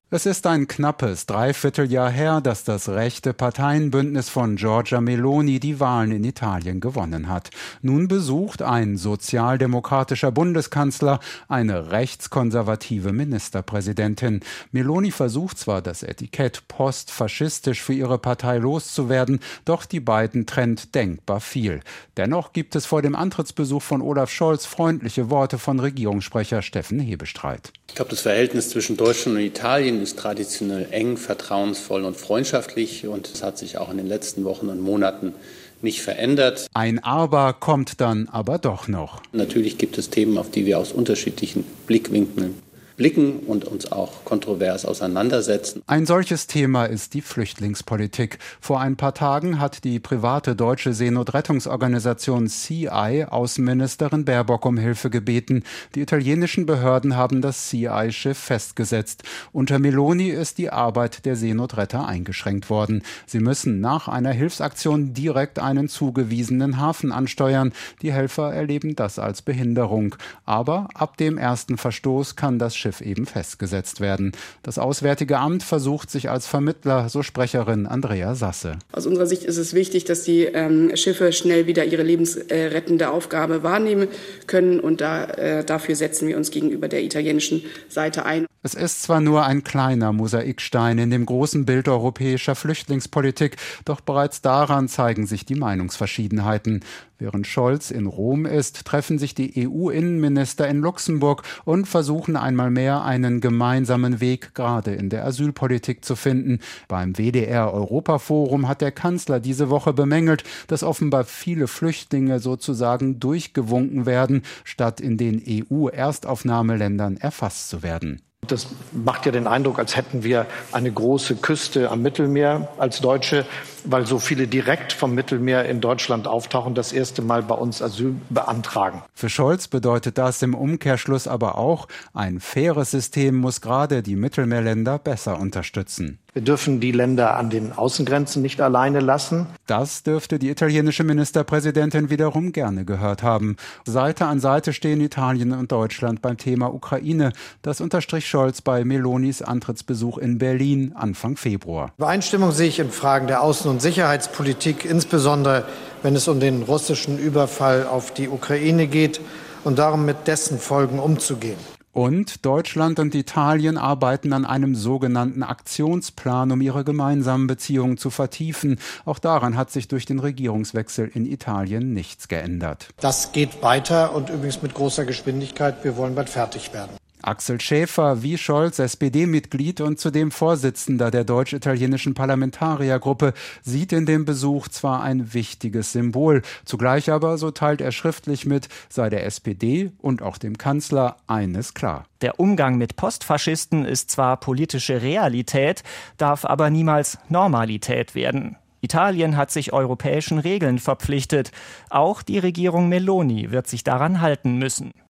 Es ist ein knappes Dreivierteljahr her, dass das rechte Parteienbündnis von Giorgia Meloni die Wahlen in Italien gewonnen hat. Nun besucht ein sozialdemokratischer Bundeskanzler eine rechtskonservative Ministerpräsidentin. Meloni versucht zwar, das Etikett postfaschistisch für ihre Partei loszuwerden, doch die beiden trennt denkbar viel. Dennoch gibt es vor dem Antrittsbesuch von Olaf Scholz freundliche Worte von Regierungssprecher Steffen Hebestreit. Ich glaube, das Verhältnis zwischen Deutschland und Italien ist traditionell eng, vertrauensvoll und freundschaftlich, und es hat sich auch in den letzten Wochen und Monaten nicht verändert. Ein Aber kommt dann aber doch noch. Natürlich gibt es Themen, auf die wir aus unterschiedlichen Blickwinkeln blicken und uns auch kontrovers auseinandersetzen. Ein solches Thema ist die Flüchtlingspolitik. Vor ein paar Tagen hat die private deutsche Seenotrettungsorganisation CI Außenministerin Baerbock um Hilfe gebeten. Die italienischen Behörden haben das CI-Schiff festgesetzt. Unter Meloni ist die Arbeit der Seenotretter eingeschränkt worden. Sie müssen nach einer Hilfsaktion direkt einen zugewiesenen Hafen ansteuern. Die Helfer erleben das als Behinderung. Aber ab dem ersten Verstoß kann das Schiff eben festgesetzt werden. Das Auswärtige Amt versucht sich als Vermittler, so Sprecherin Andrea Sasse. Aus unserer Sicht ist es wichtig, dass die Schiffe schnell wieder ihre lebensrettende Aufgabe wahrnehmen können, und dafür setzen wir uns gegenüber der italienischen Seite ein. Es ist zwar nur ein kleiner Mosaikstein in dem großen Bild europäischer Flüchtlingspolitik, doch bereits daran zeigen sich die Meinungsverschiedenheiten. Während Scholz in Rom ist, treffen sich die EU-Innenminister in Luxemburg und versuchen einmal mehr einen gemeinsamen Weg gerade in der Asylpolitik zu finden. Beim WDR-Europaforum hat der Kanzler diese Woche bemängelt, dass offenbar viele Flüchtlinge sozusagen durchgewunken werden, statt in den EU-Erstaufnahmeländern erfasst zu werden. Das macht ja den Eindruck, als hätten wir eine große Küste am Mittelmeer als Deutsche, weil so viele direkt vom Mittelmeer in Deutschland auftauchen, das erste Mal bei uns Asyl beantragen. Für Scholz bedeutet das im Umkehrschluss aber auch, ein faires System muss gerade die Mittelmeerländer besser unterstützen. Wir dürfen die Länder an den Außengrenzen nicht alleine lassen. Das dürfte die italienische Ministerpräsidentin wiederum gerne gehört haben. Seite an Seite stehen Italien und Deutschland beim Thema Ukraine. Das unterstrich Scholz bei Melonis Antrittsbesuch in Berlin Anfang Februar. Übereinstimmung sehe ich in Fragen der Außen- und Sicherheitspolitik, insbesondere wenn es um den russischen Überfall auf die Ukraine geht und darum, mit dessen Folgen umzugehen. Und Deutschland und Italien arbeiten an einem sogenannten Aktionsplan, um ihre gemeinsamen Beziehungen zu vertiefen. Auch daran hat sich durch den Regierungswechsel in Italien nichts geändert. Das geht weiter und übrigens mit großer Geschwindigkeit. Wir wollen bald fertig werden. Axel Schäfer, wie Scholz, SPD-Mitglied und zudem Vorsitzender der deutsch-italienischen Parlamentariergruppe, sieht in dem Besuch zwar ein wichtiges Symbol, zugleich aber, so teilt er schriftlich mit, sei der SPD und auch dem Kanzler eines klar. Der Umgang mit Postfaschisten ist zwar politische Realität, darf aber niemals Normalität werden. Italien hat sich europäischen Regeln verpflichtet. Auch die Regierung Meloni wird sich daran halten müssen.